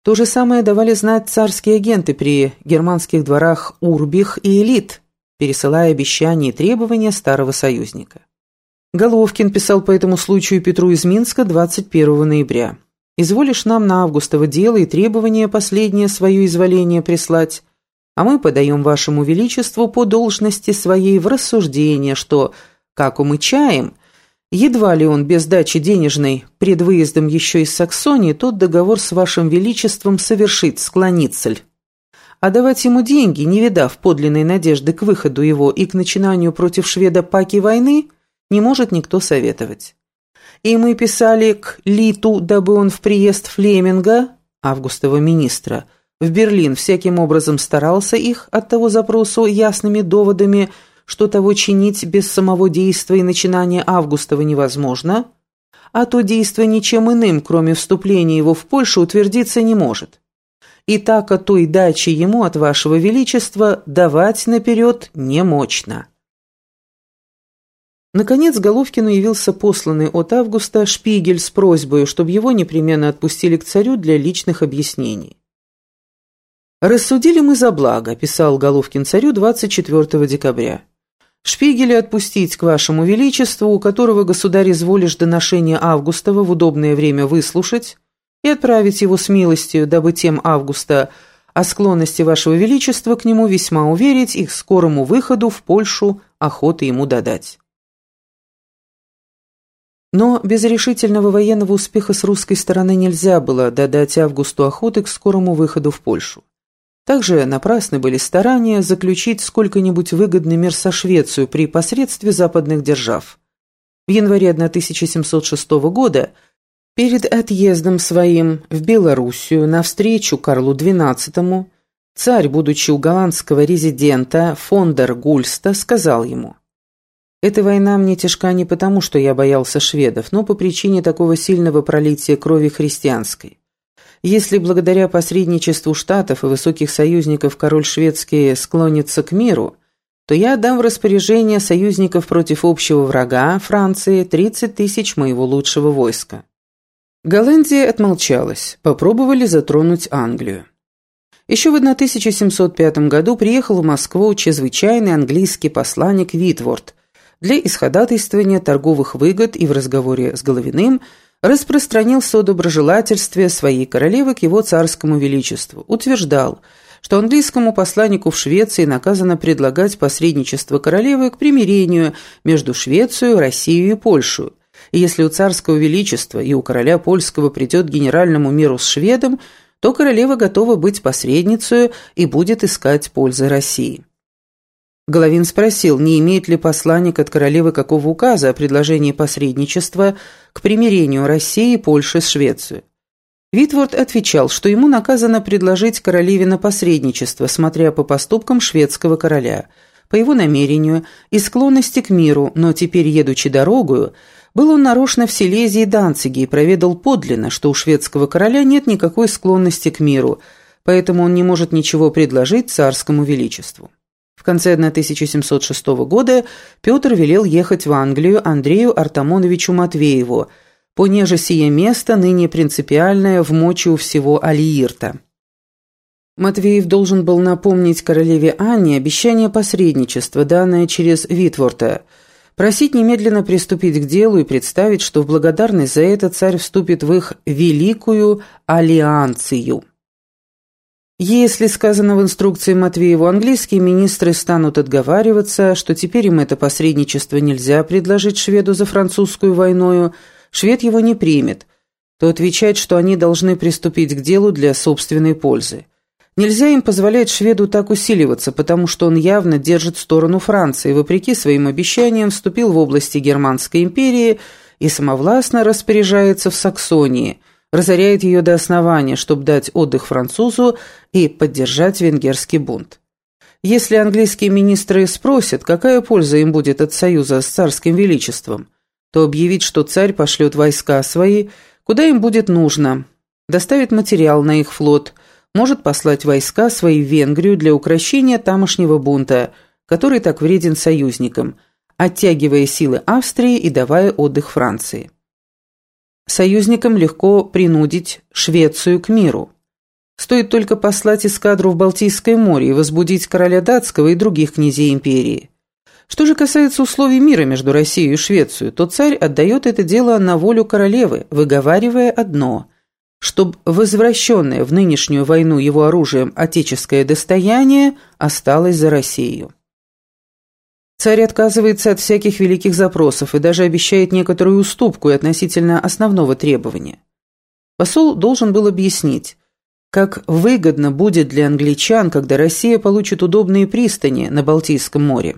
То же самое давали знать царские агенты при германских дворах Урбих и Элит, пересылая обещания и требования старого союзника. Головкин писал по этому случаю Петру из Минска 21 ноября. «Изволишь нам на августово дело и требование последнее свое изволение прислать, а мы подаем вашему величеству по должности своей в рассуждение, что, как умычаем, едва ли он без дачи денежной пред выездом еще из Саксонии тот договор с вашим величеством совершит, склонится ль. А давать ему деньги, не видав подлинной надежды к выходу его и к начинанию против шведа паки войны, не может никто советовать. И мы писали к Литу, дабы он в приезд Флеминга, августова министра, в Берлин всяким образом старался их от того запросу ясными доводами, что того чинить без самого действия и начинания августова невозможно, а то действие ничем иным, кроме вступления его в Польшу, утвердиться не может. И так от той дачи ему от вашего величества давать наперед немочно». Наконец Головкину явился посланный от Августа Шпигель с просьбой, чтобы его непременно отпустили к царю для личных объяснений. «Рассудили мы за благо», – писал Головкин царю 24 декабря. «Шпигеля отпустить к вашему величеству, у которого государь изволишь доношение Августова в удобное время выслушать, и отправить его с милостью, дабы тем Августа о склонности вашего величества к нему весьма уверить и к скорому выходу в Польшу охоты ему додать». Но без решительного военного успеха с русской стороны нельзя было додать Августу охоты к скорому выходу в Польшу. Также напрасны были старания заключить сколько-нибудь выгодный мир со Швецией при посредстве западных держав. В январе 1706 года, перед отъездом своим в Белоруссию навстречу Карлу XII, царь, будучи у голландского резидента фон дер Гульста, сказал ему: «Эта война мне тяжка не потому, что я боялся шведов, но по причине такого сильного пролития крови христианской. Если благодаря посредничеству штатов и высоких союзников король шведский склонится к миру, то я отдам в распоряжение союзников против общего врага, Франции, 30 тысяч моего лучшего войска». Голландия отмолчалась, попробовали затронуть Англию. Еще в 1705 году приехал в Москву чрезвычайный английский посланник Витворт для исходатайствования торговых выгод и в разговоре с Головиным распространился о доброжелательстве своей королевы к его царскому величеству, утверждал, что английскому посланнику в Швеции наказано предлагать посредничество королевы к примирению между Швецией, Россией и Польшей, и если у царского величества и у короля польского придет к генеральному миру с шведом, то королева готова быть посредницей и будет искать пользы России. Головин спросил, не имеет ли посланник от королевы какого указа о предложении посредничества к примирению России и Польши с Швецией. Витворт отвечал, что ему наказано предложить королеве на посредничество, смотря по поступкам шведского короля, по его намерению и склонности к миру, но теперь, едучи дорогою, был он нарочно в Силезии и Данциге и проведал подлинно, что у шведского короля нет никакой склонности к миру, поэтому он не может ничего предложить царскому величеству. В конце 1706 года Петр велел ехать в Англию Андрею Артамоновичу Матвееву, понеже сие место ныне принципиальное в мочи у всего Алиирта. Матвеев должен был напомнить королеве Анне обещание посредничества, данное через Витворта, просить немедленно приступить к делу и представить, что в благодарность за это царь вступит в их великую аллианцию. Если, сказано в инструкции Матвееву, английские министры станут отговариваться, что теперь им это посредничество нельзя предложить шведу за французскую войною, швед его не примет, то отвечать, что они должны приступить к делу для собственной пользы. Нельзя им позволять шведу так усиливаться, потому что он явно держит сторону Франции, вопреки своим обещаниям вступил в области Германской империи и самовластно распоряжается в Саксонии, разоряет ее до основания, чтобы дать отдых французу и поддержать венгерский бунт. Если английские министры спросят, какая польза им будет от союза с царским величеством, то объявить, что царь пошлет войска свои, куда им будет нужно, доставит материал на их флот, может послать войска свои в Венгрию для укрощения тамошнего бунта, который так вреден союзникам, оттягивая силы Австрии и давая отдых Франции. Союзникам легко принудить Швецию к миру. Стоит только послать эскадру в Балтийское море и возбудить короля датского и других князей империи. Что же касается условий мира между Россией и Швецией, то царь отдает это дело на волю королевы, выговаривая одно – чтобы возвращенное в нынешнюю войну его оружием отеческое достояние осталось за Россию. Царь отказывается от всяких великих запросов и даже обещает некоторую уступку и относительно основного требования. Посол должен был объяснить, как выгодно будет для англичан, когда Россия получит удобные пристани на Балтийском море.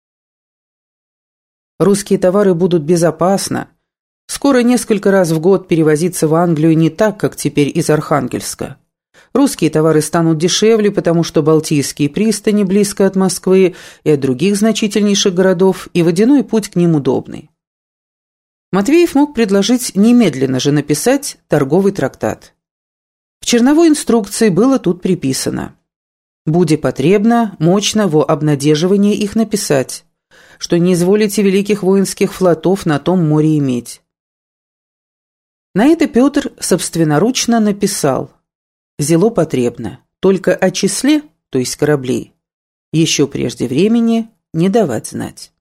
Русские товары будут безопасно. Скоро несколько раз в год перевозиться в Англию не так, как теперь из Архангельска. Русские товары станут дешевле, потому что Балтийские пристани близко от Москвы и от других значительнейших городов, и водяной путь к ним удобный. Матвеев мог предложить немедленно же написать торговый трактат. В черновой инструкции было тут приписано: «Буде потребно, мощно во обнадеживание их написать, что не изволите великих воинских флотов на том море иметь». На это Петр собственноручно написал: «Зело потребно, только о числе, то есть кораблей, еще прежде времени не давать знать».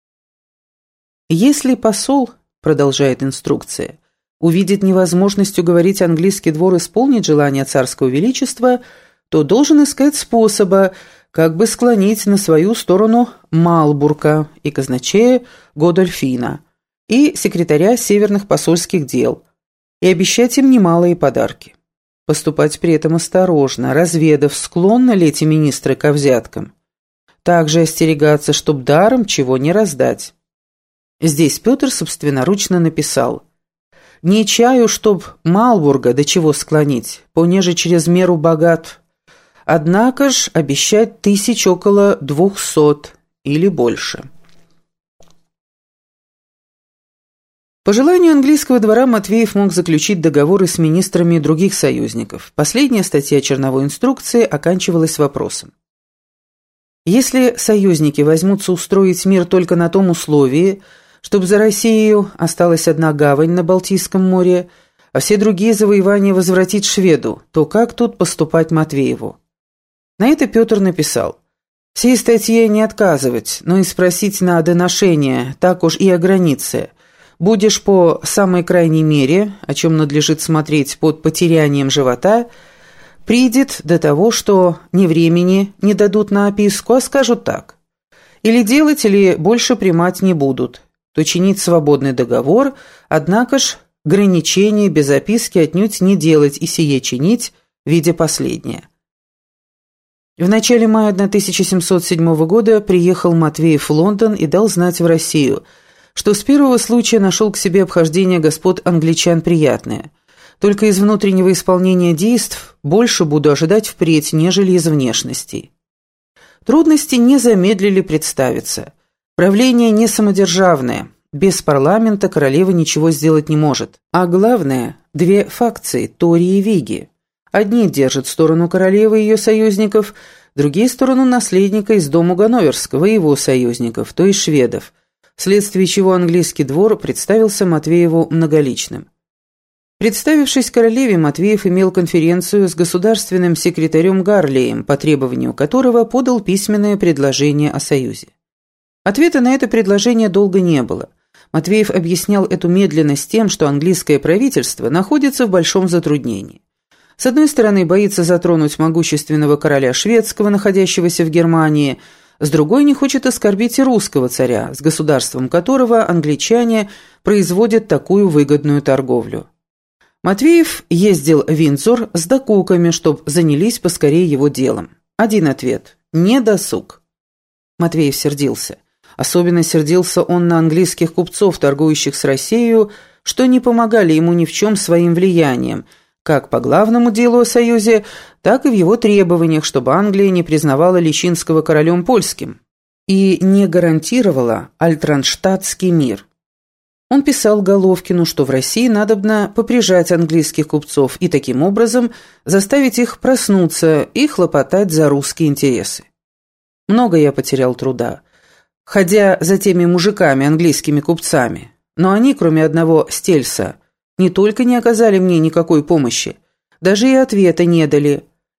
Если посол, продолжает инструкция, увидит невозможность уговорить английский двор исполнить желание царского величества, то должен искать способа, как бы склонить на свою сторону Малбурга и казначея Годольфина и секретаря северных посольских дел, и обещать им немалые подарки. Поступать при этом осторожно, разведав, склонны ли эти министры ко взяткам. Также остерегаться, чтоб даром чего не раздать. Здесь Петр собственноручно написал: «Не чаю, чтоб Малбурга до чего склонить, понеже через меру богат. Однако ж обещать около 200 или больше». По желанию английского двора Матвеев мог заключить договоры с министрами других союзников. Последняя статья черновой инструкции оканчивалась вопросом: если союзники возьмутся устроить мир только на том условии, чтобы за Россию осталась одна гавань на Балтийском море, а все другие завоевания возвратить шведу, то как тут поступать Матвееву? На это Петр написал: «Сей статье не отказывать, но и спросить надо ношение, так уж и о границе. Будешь по самой крайней мере, о чем надлежит смотреть под потерянием живота, придет до того, что ни времени не дадут на описку, а скажут так: или делать, или больше примать не будут, то чинить свободный договор, однако ж ограничения без описки отнюдь не делать и сие чинить, видя последнее». В начале мая 1707 года приехал Матвеев в Лондон и дал знать в Россию, что с первого случая нашел к себе обхождение господ англичан приятное. Только из внутреннего исполнения действ больше буду ожидать впредь, нежели из внешностей. Трудности не замедлили представиться. Правление не самодержавное. Без парламента королева ничего сделать не может. А главное, две факции – Тори и Виги. Одни держат сторону королевы и ее союзников, другие – сторону наследника из дому Ганноверского и его союзников, то есть шведов, вследствие чего английский двор представился Матвееву многоличным. Представившись королеве, Матвеев имел конференцию с государственным секретарем Гарлеем, по требованию которого подал письменное предложение о союзе. Ответа на это предложение долго не было. Матвеев объяснял эту медленность тем, что английское правительство находится в большом затруднении. С одной стороны, боится затронуть могущественного короля шведского, находящегося в Германии, с другой не хочет оскорбить и русского царя, с государством которого англичане производят такую выгодную торговлю. Матвеев ездил в Виндзор с докуками, чтоб занялись поскорее его делом. Один ответ – не досуг. Матвеев сердился. Особенно сердился он на английских купцов, торгующих с Россией, что не помогали ему ни в чем своим влиянием, как по главному делу о союзе, так и в его требованиях, чтобы Англия не признавала Лещинского королем польским и не гарантировала альтранштадтский мир. Он писал Головкину, что в России надобно поприжать английских купцов и таким образом заставить их проснуться и хлопотать за русские интересы. Много я потерял труда, ходя за теми мужиками, английскими купцами, но они, кроме одного Стельса, не только не оказали мне никакой помощи, даже и ответа не дали.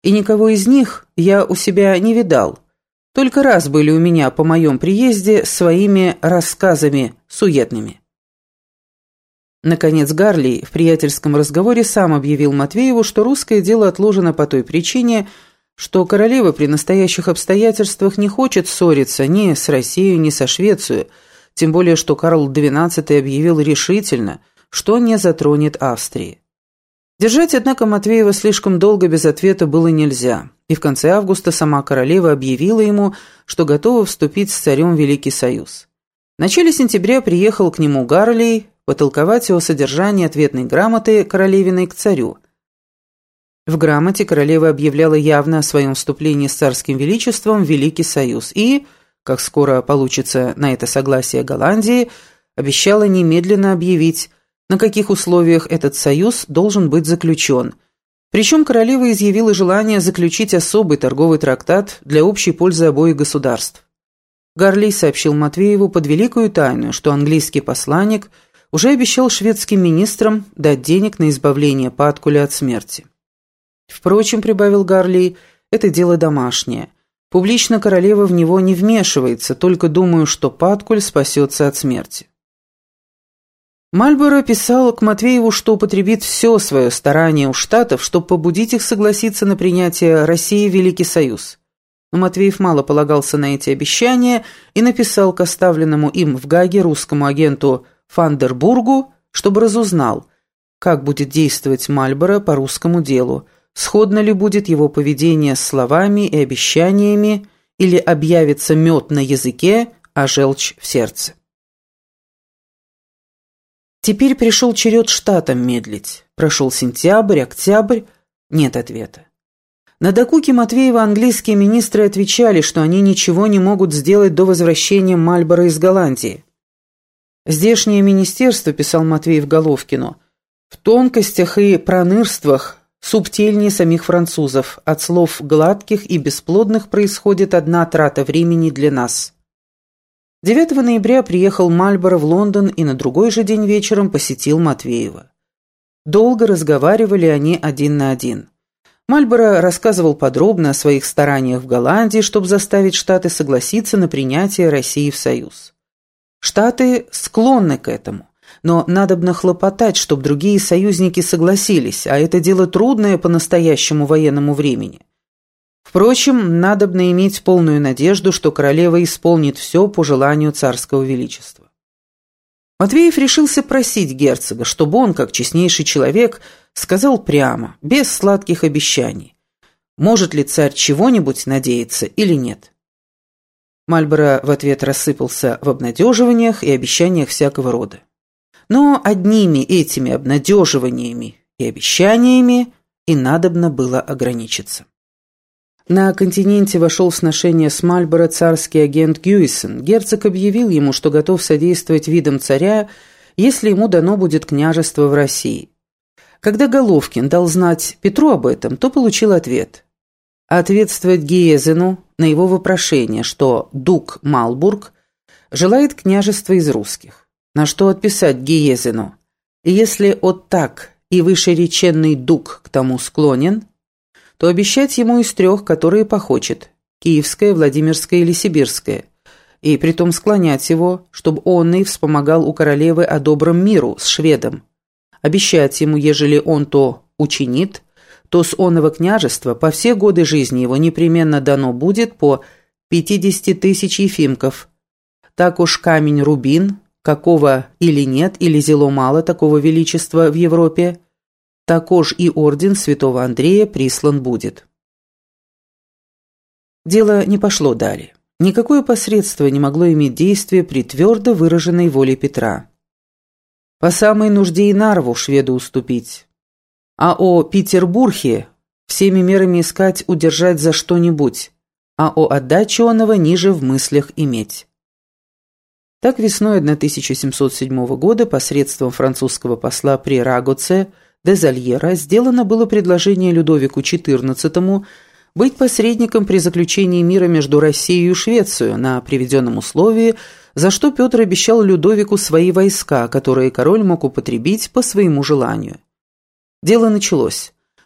и никого из них я у себя не видал. Только раз были у меня по моем приезде своими рассказами суетными». Наконец Гарли в приятельском разговоре сам объявил Матвееву, что русское дело отложено по той причине, что королева при настоящих обстоятельствах не хочет ссориться ни с Россией, ни со Швецией, тем более что Карл XII объявил решительно, что не затронет Австрии. Держать, однако, Матвеева слишком долго без ответа было нельзя, и в конце августа сама королева объявила ему, что готова вступить с царем в Великий Союз. В начале сентября приехал к нему Гарли потолковать о содержании ответной грамоты королевиной к царю. В грамоте королева объявляла явно о своем вступлении с царским величеством в Великий Союз и, как скоро получится на это согласие Голландии, обещала немедленно объявить, на каких условиях этот союз должен быть заключен. Причем королева изъявила желание заключить особый торговый трактат для общей пользы обоих государств. Гарли сообщил Матвееву под великую тайну, что английский посланник уже обещал шведским министрам дать денег на избавление Паткуля от смерти. Впрочем, прибавил Гарли, это дело домашнее. Публично королева в него не вмешивается, только думаю, что Паткуль спасется от смерти. Мальборо писал к Матвееву, что употребит все свое старание у Штатов, чтобы побудить их согласиться на принятие России в Великий Союз. Но Матвеев мало полагался на эти обещания и написал к оставленному им в Гаге русскому агенту Фандербургу, чтобы разузнал, как будет действовать Мальборо по русскому делу, сходно ли будет его поведение с словами и обещаниями, или объявится мед на языке, а желчь в сердце. Теперь пришел черед штатам медлить. Прошел сентябрь, октябрь, нет ответа. На докуки Матвеева английские министры отвечали, что они ничего не могут сделать до возвращения Мальборо из Голландии. «Здешнее министерство», — писал Матвеев Головкину, «в тонкостях и пронырствах субтильнее самих французов. От слов гладких и бесплодных происходит одна трата времени для нас». 9 ноября приехал Мальборо в Лондон и на другой же день вечером посетил Матвеева. Долго разговаривали они один на один. Мальборо рассказывал подробно о своих стараниях в Голландии, чтобы заставить Штаты согласиться на принятие России в Союз. Штаты склонны к этому, но надобно хлопотать, чтобы другие союзники согласились, а это дело трудное по настоящему военному времени. Впрочем, надобно иметь полную надежду, что королева исполнит все по желанию царского величества. Матвеев решился просить герцога, чтобы он, как честнейший человек, сказал прямо, без сладких обещаний, может ли царь чего-нибудь надеяться или нет. Мальборо в ответ рассыпался в обнадеживаниях и обещаниях всякого рода. Но одними этими обнадеживаниями и обещаниями и надобно было ограничиться. На континенте вошел в сношение с Мальборо царский агент Гюйсон. Герцог объявил ему, что готов содействовать видам царя, если ему дано будет княжество в России. Когда Головкин дал знать Петру об этом, то получил ответ. Ответствовать Гиезену на его вопрошение, что дук Малбург желает княжества из русских. На что отписать Гиезену: если от так и вышереченный дук к тому склонен, то обещать ему из 3, которые похочет – Киевское, Владимирское или Сибирское, и притом склонять его, чтобы он и вспомогал у королевы о добром миру с шведом. Обещать ему, ежели он то учинит, то с оного княжества по все годы жизни его непременно дано будет по 50 000 ефимков. Так уж камень-рубин, какого или нет, или зело мало такого величества в Европе, також и орден святого Андрея прислан будет. Дело не пошло далее. Никакое посредство не могло иметь действия при твердо выраженной воле Петра. По самой нужде и Нарву шведу уступить, а о Петербурге всеми мерами искать удержать за что-нибудь, а о отдаче оного ниже в мыслях иметь. Так весной 1707 года посредством французского посла при Рагоце де Зальера сделано было предложение Людовику XIV быть посредником при заключении мира между Россией и Швецией на приведенном условии, за что Петр обещал Людовику свои войска, которые король мог употребить по своему желанию. Дело началось,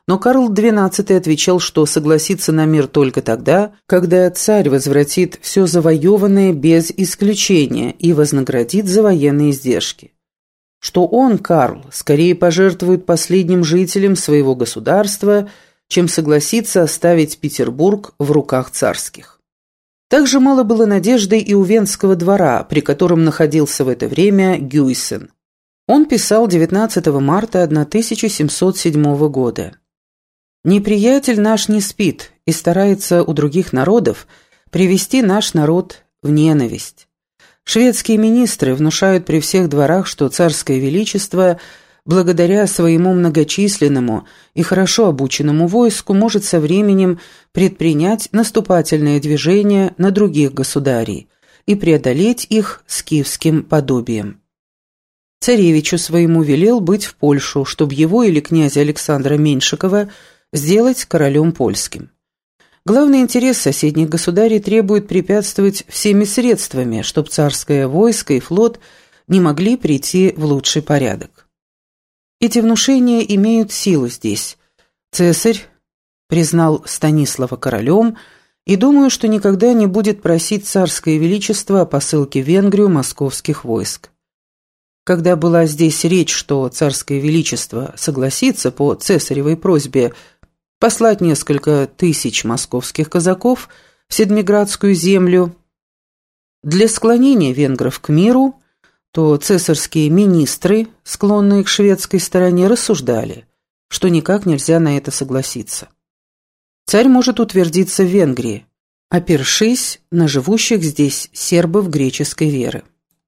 Но Карл XII отвечал, что согласится на мир только тогда, когда царь возвратит все завоеванное без исключения и вознаградит за военные издержки. Что он, Карл, скорее пожертвует последним жителям своего государства, чем согласится оставить Петербург в руках царских. Также мало было надежды и у Венского двора, при котором находился в это время Гюйсен. Он писал 19 марта 1707 года. «Неприятель наш не спит и старается у других народов привести наш народ в ненависть. Шведские министры внушают при всех дворах, что царское величество, благодаря своему многочисленному и хорошо обученному войску, может со временем предпринять наступательное движение на других государей и преодолеть их скифским подобием. Царевичу своему велел быть в Польшу, чтобы его или князя Александра Меньшикова сделать королем польским. Главный интерес соседних государей требует препятствовать всеми средствами, чтобы царское войско и флот не могли прийти в лучший порядок. Эти внушения имеют силу здесь. Цесарь признал Станислава королем и думаю, что никогда не будет просить царское величество о посылке в Венгрию московских войск. Когда была здесь речь, что царское величество согласится по цесаревой просьбе послать несколько тысяч московских казаков в Седмиградскую землю для склонения венгров к миру, то цесарские министры, склонные к шведской стороне, рассуждали, что никак нельзя на это согласиться. Царь может утвердиться в Венгрии, опершись на живущих здесь сербов греческой веры.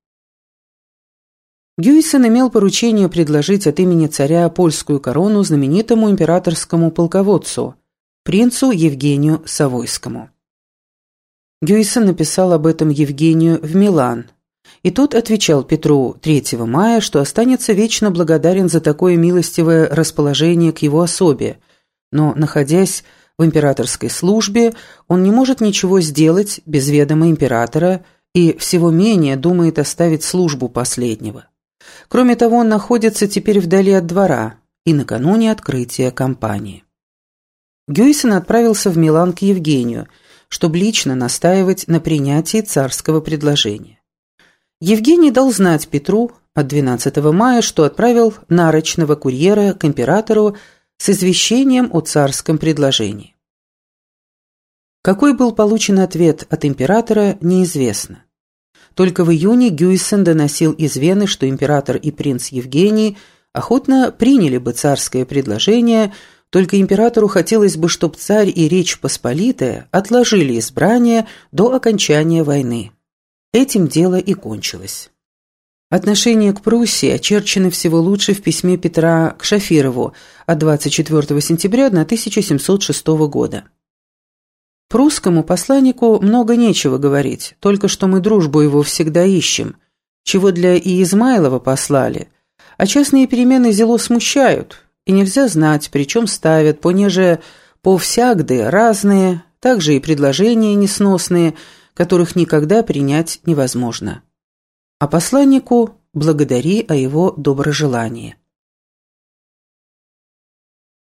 Гюйсен имел поручение предложить от имени царя польскую корону знаменитому императорскому полководцу, принцу Евгению Савойскому. Гюйсен написал об этом Евгению в Милан, и тот отвечал Петру 3 мая, что останется вечно благодарен за такое милостивое расположение к его особе, но, находясь в императорской службе, он не может ничего сделать без ведома императора и всего менее думает оставить службу последнего. Кроме того, он находится теперь вдали от двора и накануне открытия кампании. Гюйсен отправился в Милан к Евгению, чтобы лично настаивать на принятии царского предложения. Евгений дал знать Петру от 12 мая, что отправил нарочного курьера к императору с извещением о царском предложении. Какой был получен ответ от императора, неизвестно. Только в июне Гюйсен доносил из Вены, что император и принц Евгений охотно приняли бы царское предложение, только императору хотелось бы, чтобы царь и Речь Посполитая отложили избрание до окончания войны. Этим дело и кончилось. Отношение к Пруссии очерчено всего лучше в письме Петра к Шафирову от 24 сентября 1706 года. Прусскому посланнику много нечего говорить, только что мы дружбу его всегда ищем, чего для и Измайлова послали, а частные перемены зело смущают, и нельзя знать, причем ставят, понеже повсягды разные, также и предложения несносные, которых никогда принять невозможно. А посланнику благодари о его доброжелании.